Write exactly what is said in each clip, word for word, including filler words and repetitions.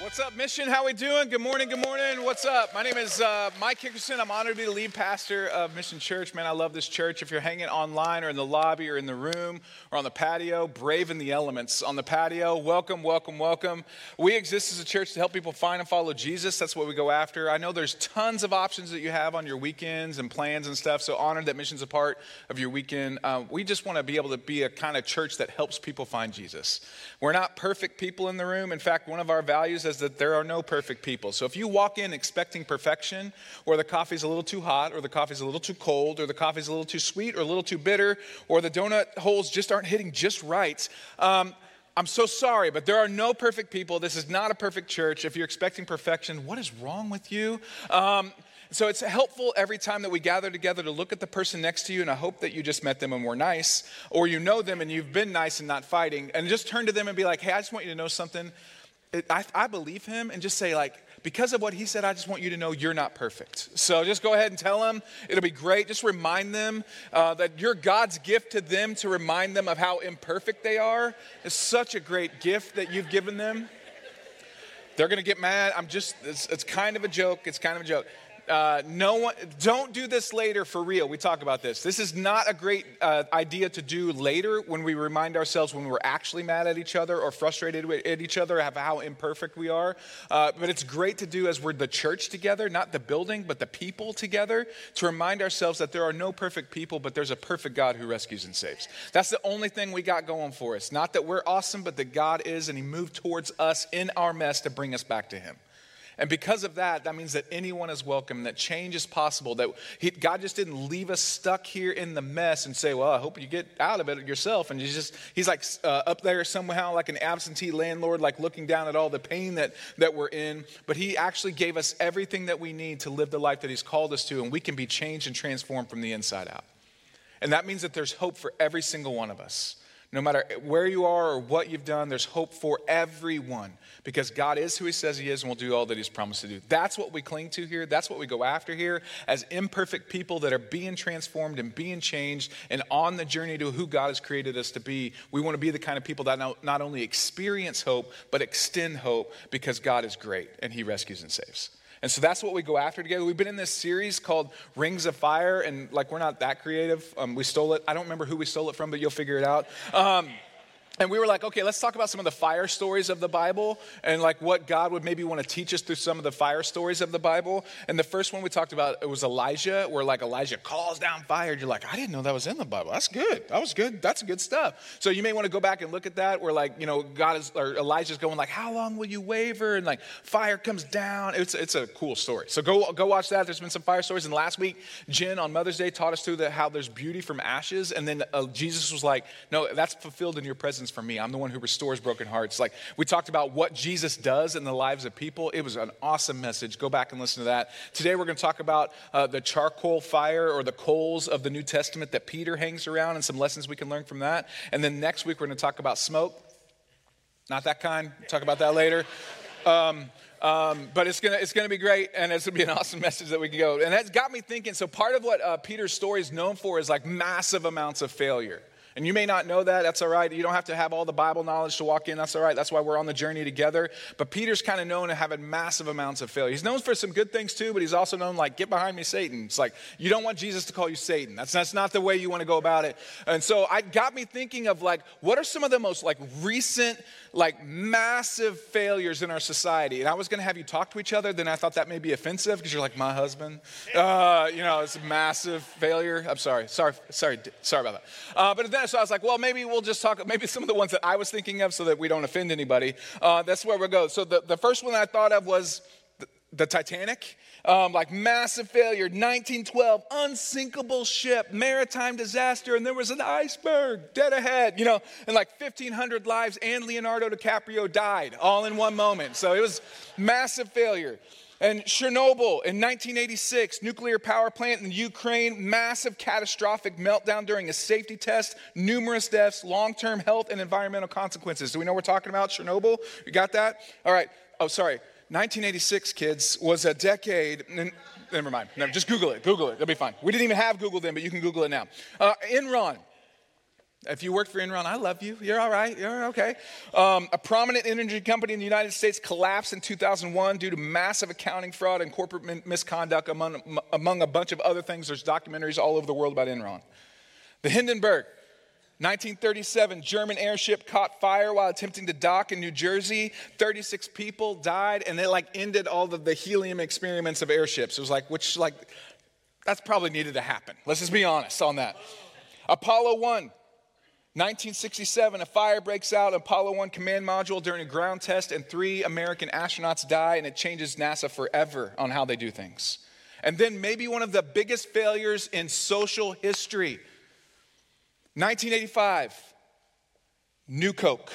What's up, Mission? How we doing? Good morning, good morning. What's up? My name is uh, Mike Hickerson. I'm honored to be the lead pastor of Mission Church. Man, I love this church. If you're hanging online or in the lobby or in the room or on the patio, brave in the elements on the patio, welcome, welcome, welcome. We exist as a church to help people find and follow Jesus. That's what we go after. I know there's tons of options that you have on your weekends and plans and stuff, so honored that Mission's a part of your weekend. Uh, we just want to be able to be a kind of church that helps people find Jesus. We're not perfect people in the room. In fact, one of our values is that there are no perfect people. So if you walk in expecting perfection, or the coffee's a little too hot, or the coffee's a little too cold, or the coffee's a little too sweet, or a little too bitter, or the donut holes just aren't hitting just right, um, I'm so sorry, but there are no perfect people. This is not a perfect church. If you're expecting perfection, what is wrong with you? Um, So it's helpful every time that we gather together to look at the person next to you, and I hope that you just met them and were nice, or you know them and you've been nice and not fighting, and just turn to them and be like, hey, I just want you to know something. It, I, I believe him, and just say like, because of what he said, I just want you to know you're not perfect. So just go ahead and tell them. It'll be great. Just remind them uh, that you're God's gift to them, to remind them of how imperfect they are. It's such a great gift that you've given them. They're going to get mad. I'm just, it's, it's kind of a joke. It's kind of a joke. Uh, no one, don't do this later for real. We talk about this. This is not a great uh, idea to do later when we remind ourselves when we're actually mad at each other or frustrated at each other of how imperfect we are. Uh, but it's great to do as we're the church together, not the building, but the people together, to remind ourselves that there are no perfect people, but there's a perfect God who rescues and saves. That's the only thing we got going for us. Not that we're awesome, but that God is, and he moved towards us in our mess to bring us back to him. And because of that, that means that anyone is welcome, that change is possible, that he, God just didn't leave us stuck here in the mess and say, well, I hope you get out of it yourself. And he's just, he's like uh, up there somehow like an absentee landlord, like looking down at all the pain that, that we're in. But he actually gave us everything that we need to live the life that he's called us to, and we can be changed and transformed from the inside out. And that means that there's hope for every single one of us. No matter where you are or what you've done, there's hope for everyone because God is who he says he is and will do all that he's promised to do. That's what we cling to here. That's what we go after here as imperfect people that are being transformed and being changed and on the journey to who God has created us to be. We want to be the kind of people that not only experience hope, but extend hope because God is great and he rescues and saves. And so that's what we go after together. We've been in this series called Rings of Fire, and like we're not that creative. Um, we stole it. I don't remember who we stole it from, but you'll figure it out. Um, And we were like, okay, let's talk about some of the fire stories of the Bible and like what God would maybe want to teach us through some of the fire stories of the Bible. And the first one we talked about, it was Elijah, where like Elijah calls down fire. You're like, I didn't know that was in the Bible. That's good. That was good. That's good stuff. So you may want to go back and look at that where like, you know, God is, or Elijah's going like, how long will you waver? And like fire comes down. It's it's a cool story. So go go watch that. There's been some fire stories. And last week, Jen on Mother's Day taught us through the, how there's beauty from ashes. And then uh, Jesus was like, no, that's fulfilled in your presence for me. I'm the one who restores broken hearts. Like we talked about what Jesus does in the lives of people. It was an awesome message. Go back and listen to that. Today we're going to talk about uh, the charcoal fire or the coals of the New Testament that Peter hangs around and some lessons we can learn from that. And then next week we're going to talk about smoke. Not that kind. We'll talk about that later. Um, Um, but it's gonna it's gonna be great, and it's gonna be an awesome message that we can go. And that's got me thinking. So part of what uh, Peter's story is known for is like massive amounts of failure. And you may not know that. That's all right. You don't have to have all the Bible knowledge to walk in. That's all right. That's why we're on the journey together. But Peter's kind of known to having massive amounts of failure. He's known for some good things too, but he's also known like, get behind me, Satan. It's like, you don't want Jesus to call you Satan. That's, that's not the way you want to go about it. And so it got me thinking of like, what are some of the most like recent, like massive failures in our society? And I was going to have you talk to each other. Then I thought that may be offensive because you're like, my husband. Uh, you know, it's a massive failure. I'm sorry. Sorry. Sorry. Sorry about that. Uh, but then so I was like, well, maybe we'll just talk, maybe some of the ones that I was thinking of so that we don't offend anybody. Uh, that's where we'll go. So the, the first one I thought of was the, the Titanic. Um, like massive failure, nineteen twelve, unsinkable ship, maritime disaster, and there was an iceberg dead ahead, you know, and like fifteen hundred lives and Leonardo DiCaprio died all in one moment. So it was massive failure. And Chernobyl in nineteen eighty-six, nuclear power plant in Ukraine, massive catastrophic meltdown during a safety test, numerous deaths, long-term health and environmental consequences. Do we know what we're talking about? Chernobyl? You got that? All right. Oh, sorry. nineteen eighty-six, kids, was a decade. Never mind. Never, just Google it. Google it. It'll be fine. We didn't even have Google then, but you can Google it now. Uh, Enron. If you work for Enron, I love you. You're all right. You're okay. Um, a prominent energy company in the United States collapsed in two thousand one due to massive accounting fraud and corporate misconduct, among, among a bunch of other things. There's documentaries all over the world about Enron. The Hindenburg, nineteen thirty-seven, German airship caught fire while attempting to dock in New Jersey. thirty-six people died, and it like ended all of the helium experiments of airships. It was like, which like, that's probably needed to happen. Let's just be honest on that. Apollo one. nineteen sixty-seven, a fire breaks out in Apollo one command module during a ground test, and three American astronauts die, and it changes NASA forever on how they do things. And then maybe one of the biggest failures in social history, nineteen eighty-five, New Coke.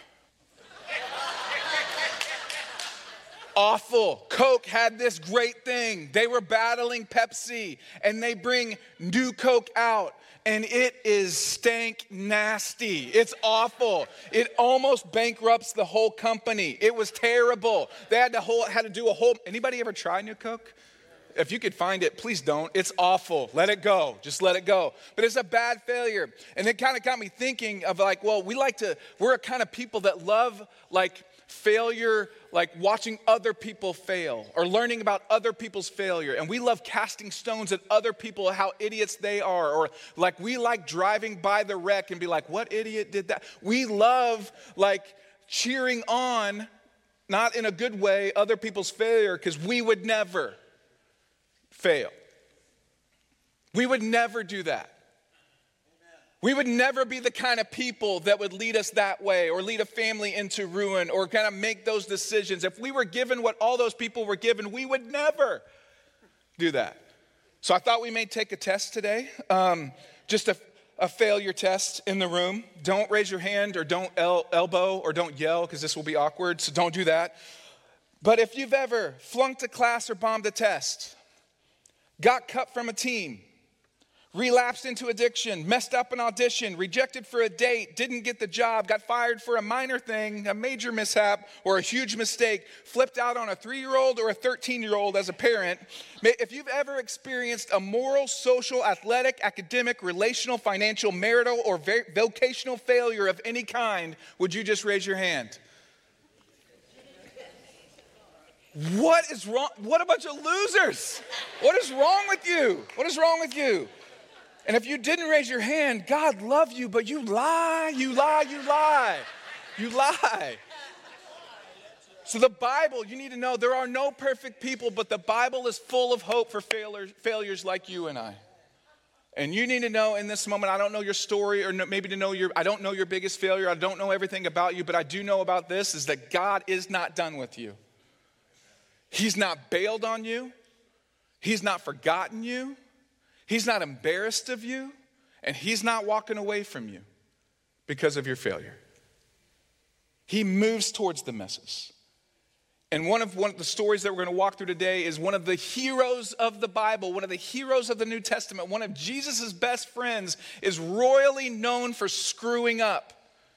Awful. Coke had this great thing. They were battling Pepsi, and they bring New Coke out. And it is stank nasty. It's awful. It almost bankrupts the whole company. It was terrible. They had to, whole, had to do a whole, anybody ever try New Coke? If you could find it, please don't. It's awful. Let it go. Just let it go. But it's a bad failure. And it kind of got me thinking of like, well, we like to, we're a kind of people that love like failure, like watching other people fail or learning about other people's failure. And we love casting stones at other people, how idiots they are. Or like we like driving by the wreck and be like, what idiot did that? We love like cheering on, not in a good way, other people's failure because we would never fail. We would never do that. We would never be the kind of people that would lead us that way or lead a family into ruin or kind of make those decisions. If we were given what all those people were given, we would never do that. So I thought we may take a test today, um, just a, a failure test in the room. Don't raise your hand or don't el- elbow or don't yell because this will be awkward, so don't do that. But if you've ever flunked a class or bombed a test, got cut from a team, relapsed into addiction, messed up an audition, rejected for a date, didn't get the job, got fired for a minor thing, a major mishap, or a huge mistake, flipped out on a three-year-old or a thirteen-year-old as a parent. If you've ever experienced a moral, social, athletic, academic, relational, financial, marital, or vocational failure of any kind, would you just raise your hand? What is wrong? What a bunch of losers. What is wrong with you? What is wrong with you? And if you didn't raise your hand, God love you, but you lie, you lie, you lie, you lie. So the Bible, you need to know there are no perfect people, but the Bible is full of hope for failures, failures like you and I. And you need to know in this moment, I don't know your story or maybe to know your, I don't know your biggest failure. I don't know everything about you, but I do know about this is that God is not done with you. He's not bailed on you. He's not forgotten you. He's not embarrassed of you, and he's not walking away from you because of your failure. He moves towards the messes. And one of, one of the stories that we're going to walk through today is one of the heroes of the Bible, one of the heroes of the New Testament, one of Jesus' best friends is royally known for screwing up.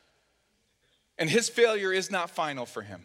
And his failure is not final for him.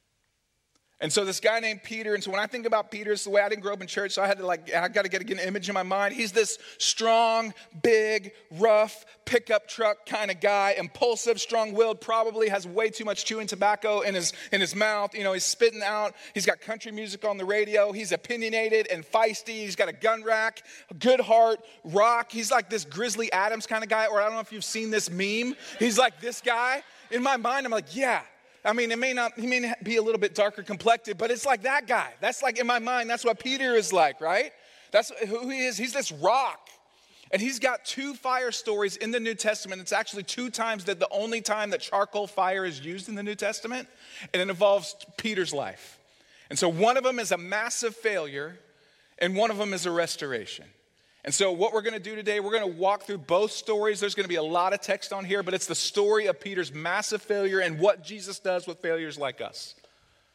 And so this guy named Peter, and so when I think about Peter, it's the way I didn't grow up in church, so I had to like, I got to get an image in my mind. He's this strong, big, rough, pickup truck kind of guy, impulsive, strong-willed, probably has way too much chewing tobacco in his, in his mouth. You know, he's spitting out. He's got country music on the radio. He's opinionated and feisty. He's got a gun rack, a good heart, rock. He's like this Grizzly Adams kind of guy, or I don't know if you've seen this meme. He's like this guy. In my mind, I'm like, yeah. I mean, it may not, he may be a little bit darker complected, but it's like that guy. That's like, in my mind, that's what Peter is like, right? That's who he is. He's this rock. And he's got two fire stories in the New Testament. It's actually two times that the only time that charcoal fire is used in the New Testament. And it involves Peter's life. And so one of them is a massive failure, and one of them is a restoration. And so what we're going to do today, we're going to walk through both stories. There's going to be a lot of text on here, but it's the story of Peter's massive failure and what Jesus does with failures like us.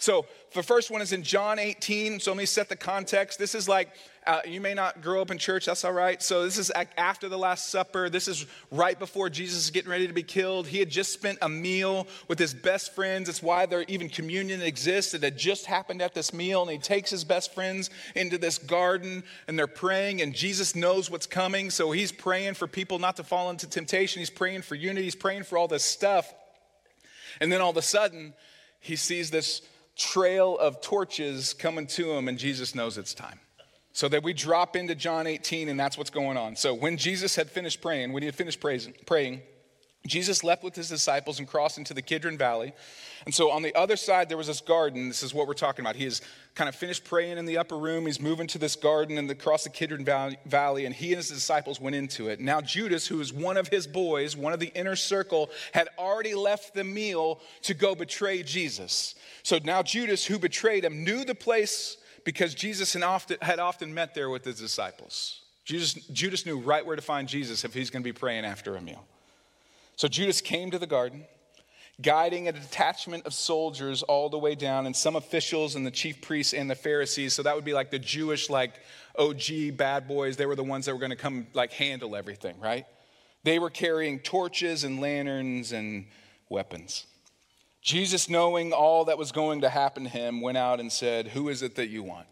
So the first one is in John eighteen. So let me set the context. This is like, uh, you may not grow up in church, that's all right. So this is after the Last Supper. This is right before Jesus is getting ready to be killed. He had just spent a meal with his best friends. It's why there even communion exists. It had just happened at this meal. And he takes his best friends into this garden and they're praying. And Jesus knows what's coming. So he's praying for people not to fall into temptation. He's praying for unity. He's praying for all this stuff. And then all of a sudden, he sees this trail of torches coming to him, and Jesus knows it's time. So that we drop into John eighteen, and that's what's going on. So when Jesus had finished praying, when he had finished praising, praying, Jesus left with his disciples and crossed into the Kidron Valley. And so on the other side, there was this garden. This is what we're talking about. He has kind of finished praying in the upper room. He's moving to this garden and across the Kidron Valley, and he and his disciples went into it. Now Judas, who was one of his boys, one of the inner circle, had already left the meal to go betray Jesus. So now Judas, who betrayed him, knew the place because Jesus had often, had often met there with his disciples. Judas, Judas knew right where to find Jesus if he's going to be praying after a meal. So Judas came to the garden, guiding a detachment of soldiers all the way down, and some officials and the chief priests and the Pharisees. So that would be like the Jewish, like O G bad boys. They were the ones that were going to come like handle everything, right? They were carrying torches and lanterns and weapons. Jesus, knowing all that was going to happen to him, went out and said, "Who is it that you want?"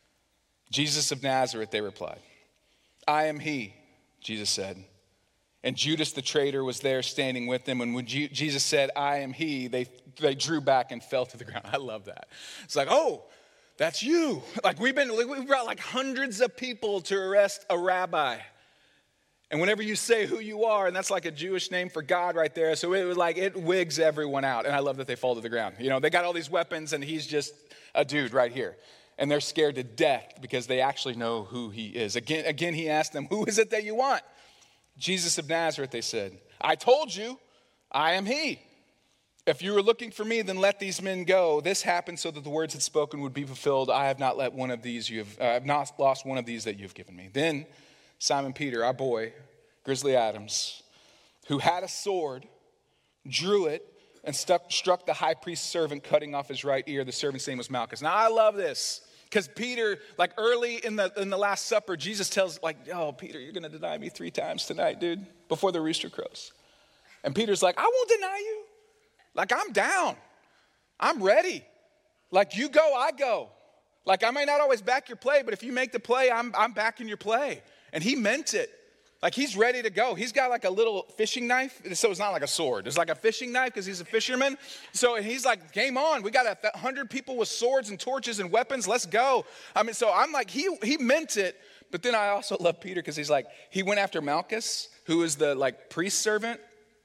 "Jesus of Nazareth," they replied. "I am he," Jesus said. And Judas the traitor was there standing with them. And when Jesus said, "I am he," they, they drew back and fell to the ground. I love that. It's like, oh, that's you. Like we've been, we've brought like hundreds of people to arrest a rabbi. And whenever you say who you are, and that's like a Jewish name for God right there. So it was like, it wigs everyone out. And I love that they fall to the ground. You know, they got all these weapons and he's just a dude right here. And they're scared to death because they actually know who he is. Again, again, he asked them, "Who is it that you want?" "Jesus of Nazareth," they said. "I told you, I am he. If you were looking for me, then let these men go. This happened so that the words had spoken would be fulfilled. I have not let one of these you have, uh, I have not lost one of these that you have given me." Then Simon Peter, our boy, Grizzly Adams, who had a sword, drew it and stuck, struck the high priest's servant, cutting off his right ear. The servant's name was Malchus. Now I love this. Because Peter, like early in the in the Last Supper, Jesus tells, like, "Oh, Peter, you're going to deny me three times tonight, dude, before the rooster crows." And Peter's like, "I won't deny you. Like, I'm down. I'm ready. Like, you go, I go. Like, I may not always back your play, but if you make the play, I'm I'm backing your play." And he meant it. Like, he's ready to go. He's got like a little fishing knife. So it's not like a sword. It's like a fishing knife because he's a fisherman. So he's like, game on. We got a hundred people with swords and torches and weapons. Let's go. I mean, so I'm like, he he meant it. But then I also love Peter because he's like, he went after Malchus, who is the like priest servant,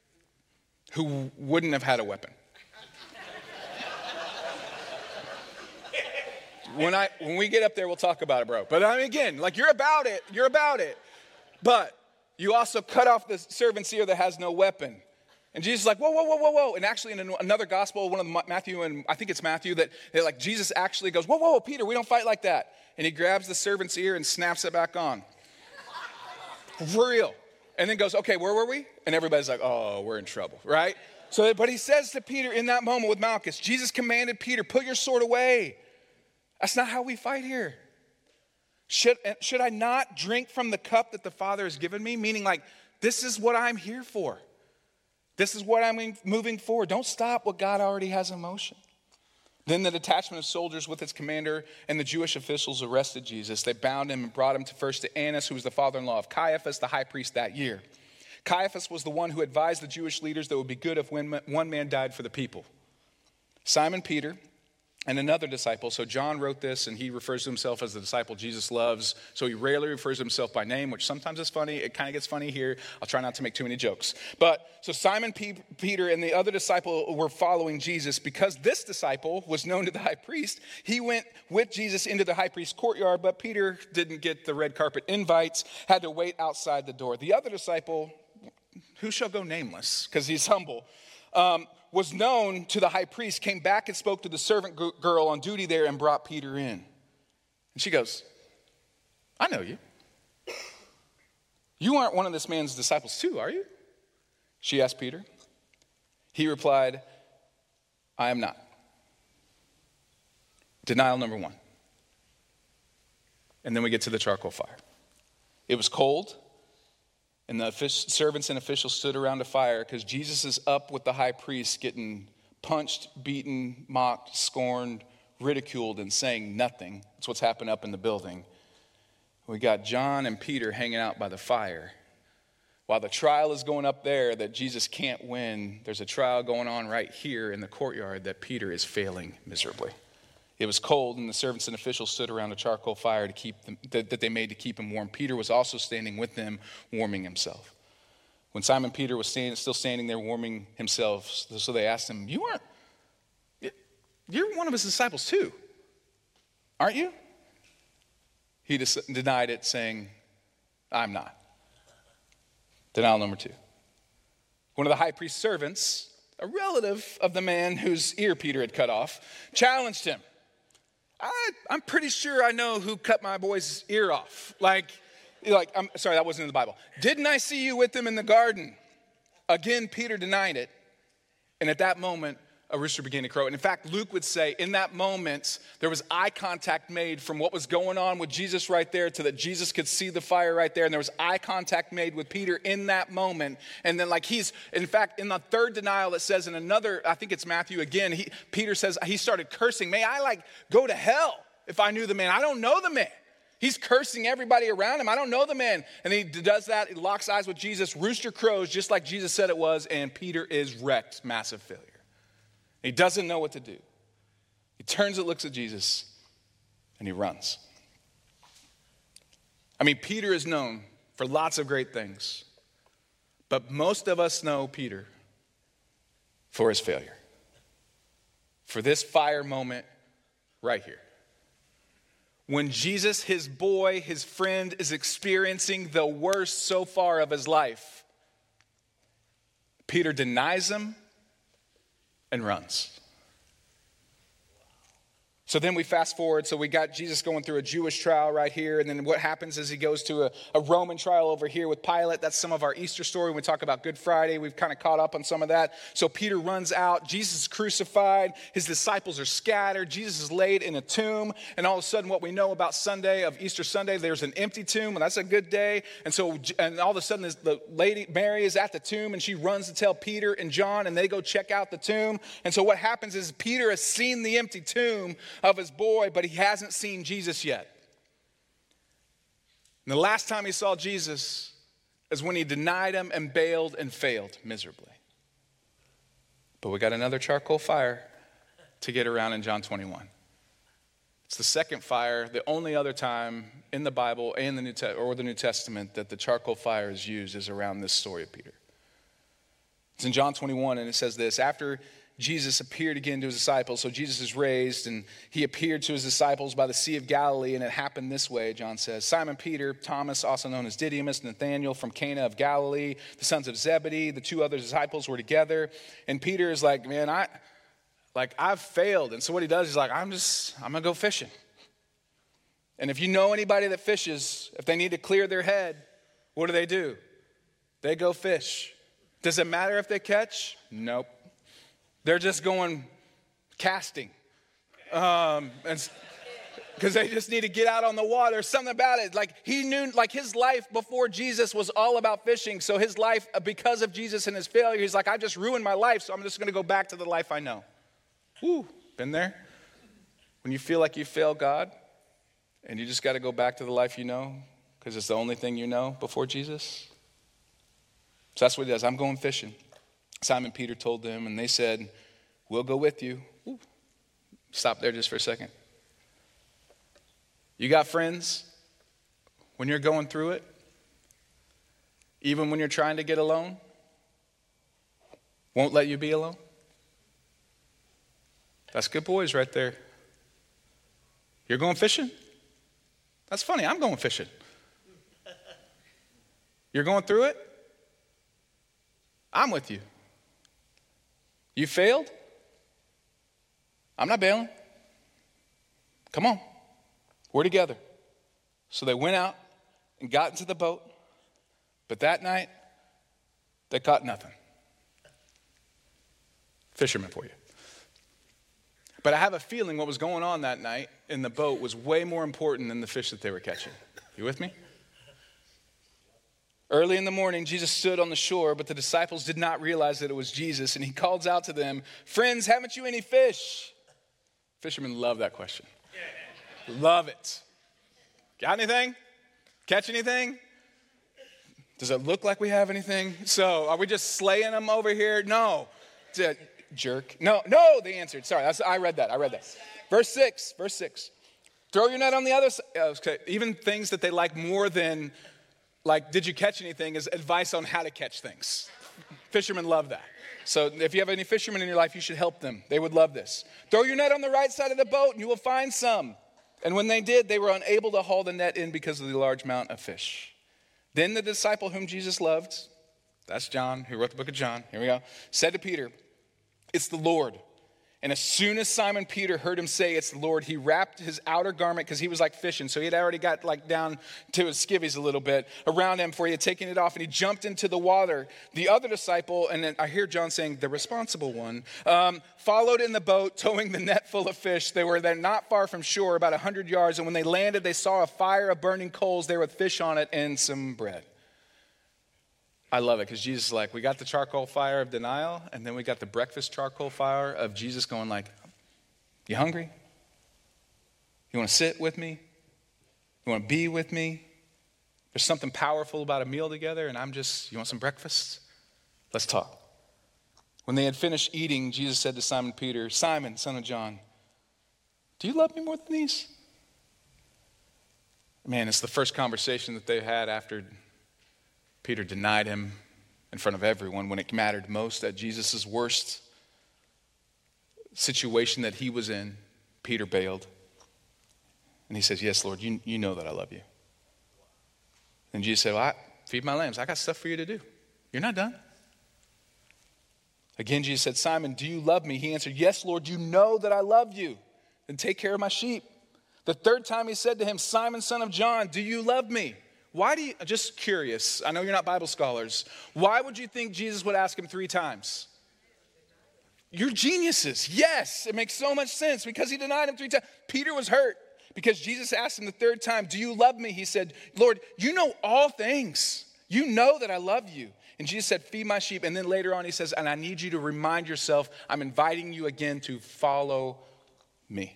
who wouldn't have had a weapon. When I when we get up there, we'll talk about it, bro. But I mean, again, like you're about it. You're about it. But you also cut off the servant's ear that has no weapon. And Jesus is like, whoa, whoa, whoa, whoa, whoa. And actually in another gospel, one of the Matthew, and I think it's Matthew, that like Jesus actually goes, whoa, whoa, whoa, Peter, we don't fight like that. And he grabs the servant's ear and snaps it back on. For real. And then goes, okay, where were we? And everybody's like, oh, we're in trouble, right? So, but he says to Peter in that moment with Malchus, Jesus commanded Peter, put your sword away. That's not how we fight here. Should, should I not drink from the cup that the Father has given me? Meaning like, this is what I'm here for. This is what I'm moving forward. Don't stop what God already has in motion. Then the detachment of soldiers with its commander and the Jewish officials arrested Jesus. They bound him and brought him to first to Annas, who was the father-in-law of Caiaphas, the high priest that year. Caiaphas was the one who advised the Jewish leaders that it would be good if one man died for the people. Simon Peter and another disciple. So John wrote this, and he refers to himself as the disciple Jesus loves. So he rarely refers to himself by name, which sometimes is funny. It kind of gets funny here. I'll try not to make too many jokes. But so Simon P- Peter and the other disciple were following Jesus. Because this disciple was known to the high priest, he went with Jesus into the high priest's courtyard, but Peter didn't get the red carpet invites, had to wait outside the door. The other disciple, who shall go nameless, because he's humble, um, was known to the high priest, came back and spoke to the servant girl on duty there and brought Peter in. And she goes, I know you. You aren't one of this man's disciples too, are you? She asked Peter. He replied, I am not. Denial number one. And then we get to the charcoal fire. It was cold, and the servants and officials stood around the fire because Jesus is up with the high priest getting punched, beaten, mocked, scorned, ridiculed, and saying nothing. That's what's happened up in the building. We got John and Peter hanging out by the fire. While the trial is going up there that Jesus can't win, there's a trial going on right here in the courtyard that Peter is failing miserably. It was cold, and the servants and officials stood around a charcoal fire to keep them, that, that they made to keep him warm. Peter was also standing with them, warming himself. When Simon Peter was standing, still standing there warming himself, so they asked him, "You aren't, you're one of his disciples too, aren't you?" He des- denied it, saying, "I'm not." Denial number two. One of the high priest's servants, a relative of the man whose ear Peter had cut off, challenged him. I, I'm pretty sure I know who cut my boy's ear off. Like, like I'm sorry, that wasn't in the Bible. Didn't I see you with him in the garden? Again, Peter denied it. And at that moment, a rooster began to crow. And in fact, Luke would say in that moment, there was eye contact made from what was going on with Jesus right there to that Jesus could see the fire right there. And there was eye contact made with Peter in that moment. And then like he's, in fact, in the third denial, it says in another, I think it's Matthew again, he, Peter says he started cursing. May I like go to hell if I knew the man. I don't know the man. He's cursing everybody around him. I don't know the man. And he does that. He locks eyes with Jesus. Rooster crows just like Jesus said it was. And Peter is wrecked. Massive failure. He doesn't know what to do. He turns and looks at Jesus, and he runs. I mean, Peter is known for lots of great things, but most of us know Peter for his failure, for this fire moment right here. When Jesus, his boy, his friend, is experiencing the worst so far of his life, Peter denies him and runs. So then we fast forward. So we got Jesus going through a Jewish trial right here. And then what happens is he goes to a, a Roman trial over here with Pilate. That's some of our Easter story. When we talk about Good Friday, we've kind of caught up on some of that. So Peter runs out. Jesus is crucified. His disciples are scattered. Jesus is laid in a tomb. And all of a sudden, what we know about Sunday, of Easter Sunday, there's an empty tomb. And that's a good day. And so, and all of a sudden, the lady, Mary, is at the tomb. And she runs to tell Peter and John. And they go check out the tomb. And so what happens is Peter has seen the empty tomb of his boy, but he hasn't seen Jesus yet. And the last time he saw Jesus is when he denied him and bailed and failed miserably. But we got another charcoal fire to get around in John twenty-one. It's the second fire, the only other time in the Bible and the New Te- or the New Testament that the charcoal fire is used is around this story of Peter. It's in John twenty-one, and it says this: after Jesus appeared again to his disciples. So Jesus is raised, and he appeared to his disciples by the Sea of Galilee, and it happened this way, John says. Simon Peter, Thomas, also known as Didymus, Nathanael from Cana of Galilee, the sons of Zebedee, the two other disciples were together. And Peter is like, man, I, like I've failed. And so what he does is like, I'm just, I'm going to go fishing. And if you know anybody that fishes, if they need to clear their head, what do they do? They go fish. Does it matter if they catch? Nope. They're just going casting. Um, and because they just need to get out on the water. There's something about it. Like he knew, like his life before Jesus was all about fishing. So his life, because of Jesus and his failure, he's like, I just ruined my life, so I'm just going to go back to the life I know. Woo, been there? When you feel like you failed God and you just got to go back to the life you know because it's the only thing you know before Jesus. So that's what he does. I'm going fishing. Simon Peter told them, and they said, we'll go with you. Ooh. Stop there just for a second. You got friends when you're going through it, even when you're trying to get alone, won't let you be alone? That's good boys right there. You're going fishing? That's funny. I'm going fishing. You're going through it? I'm with you. You failed? I'm not bailing. Come on. We're together. So they went out and got into the boat. But that night, they caught nothing. Fishermen for you. But I have a feeling what was going on that night in the boat was way more important than the fish that they were catching. You with me? Early in the morning, Jesus stood on the shore, but the disciples did not realize that it was Jesus. And he calls out to them, "Friends, haven't you any fish?" Fishermen love that question. Love it. Got anything? Catch anything? Does it look like we have anything? So are we just slaying them over here? No. Jerk. No, no, they answered. Sorry, that's, I read that. I read that. Verse six, verse six. Throw your net on the other side. Okay. Even things that they like more than, like, did you catch anything, is advice on how to catch things. Fishermen love that. So if you have any fishermen in your life, you should help them. They would love this. Throw your net on the right side of the boat and you will find some. And when they did, they were unable to haul the net in because of the large amount of fish. Then the disciple whom Jesus loved, that's John, who wrote the book of John, here we go, said to Peter, "It's the Lord." And as soon as Simon Peter heard him say it's the Lord, he wrapped his outer garment, because he was like fishing, so he had already got like down to his skivvies a little bit around him, for he had taken it off, and he jumped into the water. The other disciple, and then I hear John saying the responsible one, um, followed in the boat, towing the net full of fish. They were then not far from shore, about a hundred yards, and when they landed, they saw a fire of burning coals there with fish on it and some bread. I love it, because Jesus is like, we got the charcoal fire of denial, and then we got the breakfast charcoal fire of Jesus going like, you hungry? You want to sit with me? You want to be with me? There's something powerful about a meal together, and I'm just, you want some breakfast? Let's talk. When they had finished eating, Jesus said to Simon Peter, "Simon, son of John, do you love me more than these?" Man, it's the first conversation that they had after Peter denied him in front of everyone when it mattered most. At Jesus' worst situation that he was in, Peter bailed. And he says, "Yes, Lord, you, you know that I love you." And Jesus said, "Well, I, feed my lambs. I got stuff for you to do. You're not done." Again, Jesus said, "Simon, do you love me?" He answered, "Yes, Lord, you know that I love you. Then take care of my sheep." The third time he said to him, "Simon, son of John, do you love me?" Why do you, just curious, I know you're not Bible scholars, why would you think Jesus would ask him three times? You're geniuses. Yes, it makes so much sense, because he denied him three times. Peter was hurt because Jesus asked him the third time, "Do you love me?" He said, "Lord, you know all things. You know that I love you." And Jesus said, "Feed my sheep." And then later on he says, "And I need you to remind yourself, I'm inviting you again to follow me."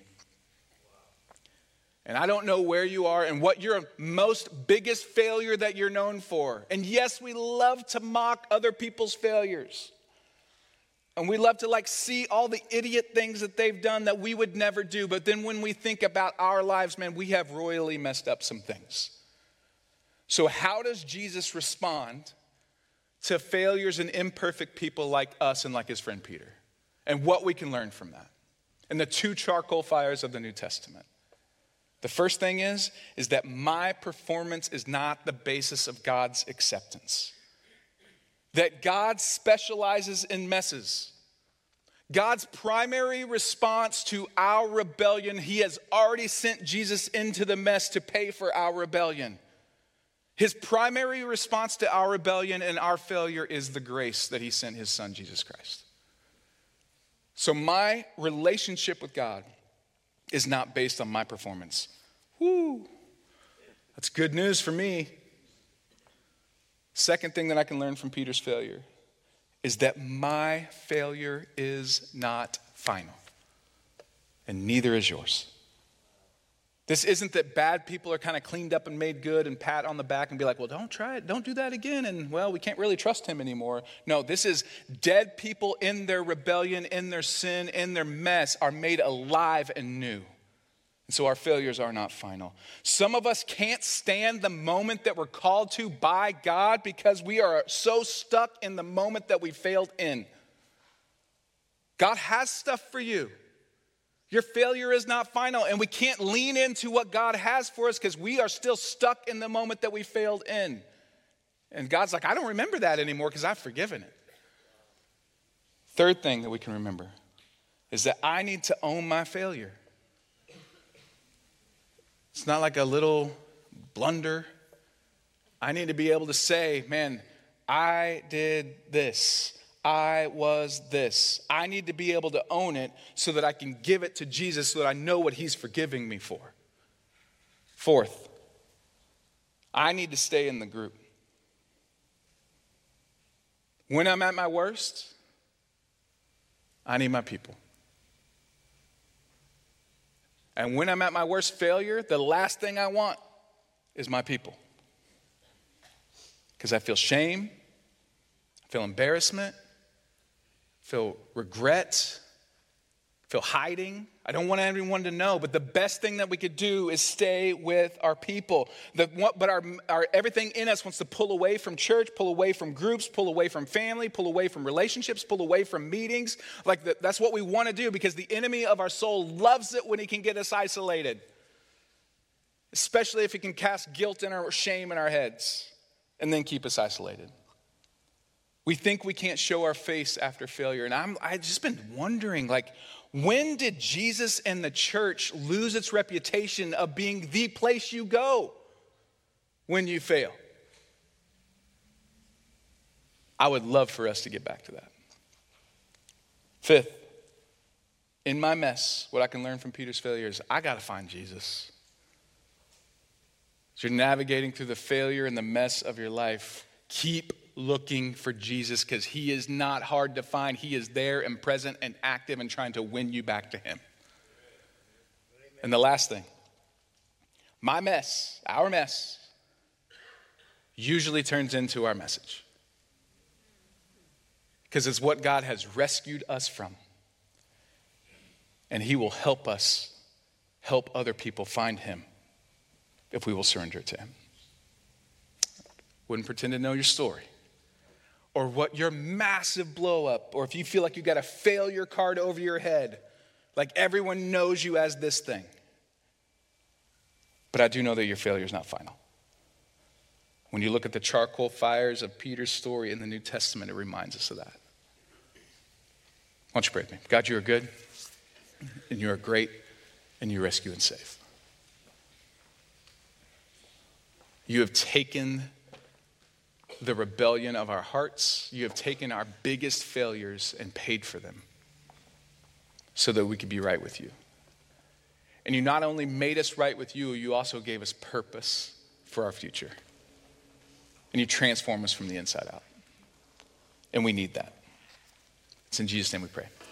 And I don't know where you are and what your most biggest failure that you're known for. And yes, we love to mock other people's failures. And we love to like see all the idiot things that they've done that we would never do. But then when we think about our lives, man, we have royally messed up some things. So how does Jesus respond to failures and imperfect people like us and like his friend Peter? And what we can learn from that? And the two charcoal fires of the New Testament. The first thing is, is that my performance is not the basis of God's acceptance. That God specializes in messes. God's primary response to our rebellion, he has already sent Jesus into the mess to pay for our rebellion. His primary response to our rebellion and our failure is the grace that he sent his son, Jesus Christ. So my relationship with God is not based on my performance. Woo! That's good news for me. Second thing that I can learn from Peter's failure is that my failure is not final, and neither is yours. This isn't that bad people are kind of cleaned up and made good and pat on the back and be like, well, don't try it, don't do that again, and well, we can't really trust him anymore. No, this is dead people in their rebellion, in their sin, in their mess are made alive and new. And so our failures are not final. Some of us can't stand the moment that we're called to by God because we are so stuck in the moment that we failed in. God has stuff for you. Your failure is not final, and we can't lean into what God has for us because we are still stuck in the moment that we failed in. And God's like, I don't remember that anymore because I've forgiven it. Third thing that we can remember is that I need to own my failure. It's not like a little blunder. I need to be able to say, man, I did this. I was this. I need to be able to own it so that I can give it to Jesus so that I know what he's forgiving me for. Fourth, I need to stay in the group. When I'm at my worst, I need my people. And when I'm at my worst failure, the last thing I want is my people. Because I feel shame, I feel embarrassment, feel regret, feel hiding. I don't want anyone to know, but the best thing that we could do is stay with our people. The, but our, our everything in us wants to pull away from church, pull away from groups, pull away from family, pull away from relationships, pull away from meetings. Like the, that's what we want to do because the enemy of our soul loves it when he can get us isolated, especially if he can cast guilt and our shame in our heads and then keep us isolated. We think we can't show our face after failure. And I'm, I've just been wondering, like, when did Jesus and the church lose its reputation of being the place you go when you fail? I would love for us to get back to that. Fifth, in my mess, what I can learn from Peter's failure is I got to find Jesus. As you're navigating through the failure and the mess of your life, keep looking for Jesus because he is not hard to find. He is there and present and active and trying to win you back to him. And the last thing, my mess, our mess, usually turns into our message. Because it's what God has rescued us from. And he will help us help other people find him if we will surrender to him. Wouldn't pretend to know your story. Or what your massive blow up, or if you feel like you got a failure card over your head, like everyone knows you as this thing. But I do know that your failure is not final. When you look at the charcoal fires of Peter's story in the New Testament, it reminds us of that. Why don't you pray with me? God, you are good, and you are great, and you rescue and save. You have taken the rebellion of our hearts. You have taken our biggest failures and paid for them so that we could be right with you. And you not only made us right with you, you also gave us purpose for our future. And you transform us from the inside out. And we need that. It's in Jesus' name we pray.